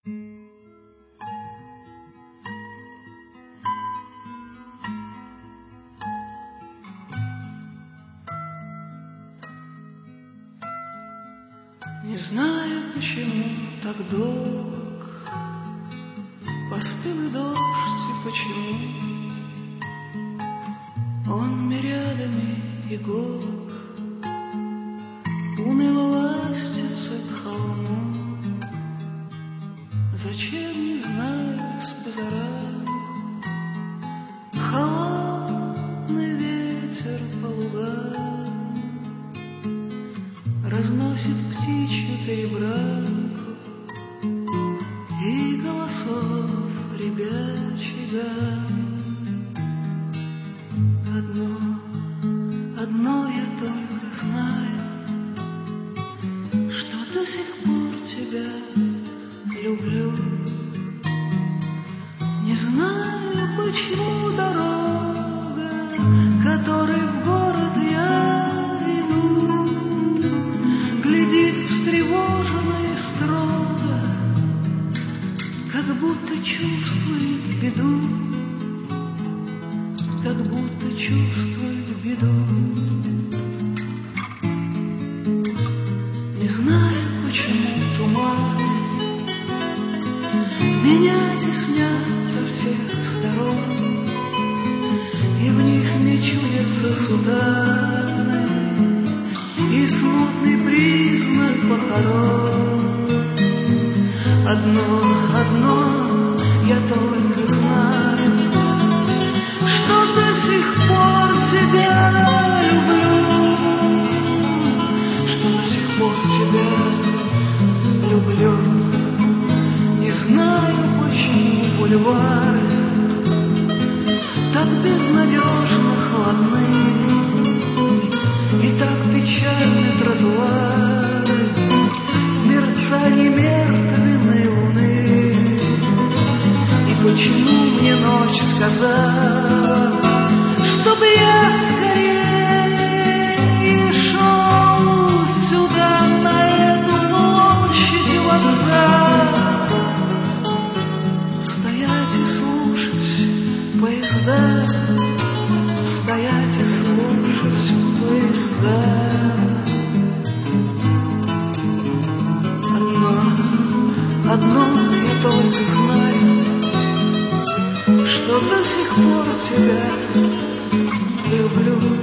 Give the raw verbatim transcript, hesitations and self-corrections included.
Не знаю, почему так долг постыл и дождь, и почему он мириадами иголок уныло ластится к холму. Зачем, не знаю, с позаранку холодный ветер по лугам разносит птичью перебранку и голосов ребячий гам. Одно, одно я только знаю, что до сих пор тебя люблю. Не знаю, почему дорога, которой в город я иду, глядит встревоженно и строго, как будто чувствует беду, как будто чувствует беду. Не знаю, почему туманы меня теснят со всех сторон, и в них мне чудятся сутаны и смутный признак похорон. Одно, одно я только знаю, что до сих пор тебя люблю, что до сих пор тебя люблю. Не знаю, почему бульвары так безнадежно холодны, и так печальны тротуары в мерцании мертвенной луны. И почему мне ночь сказала, чтобы я скорее шел сюда, на эту площадь вокзала, стоять и слушать поезда, стоять и слушать поезда. Одно, одно я только знаю, что до сих пор тебя люблю.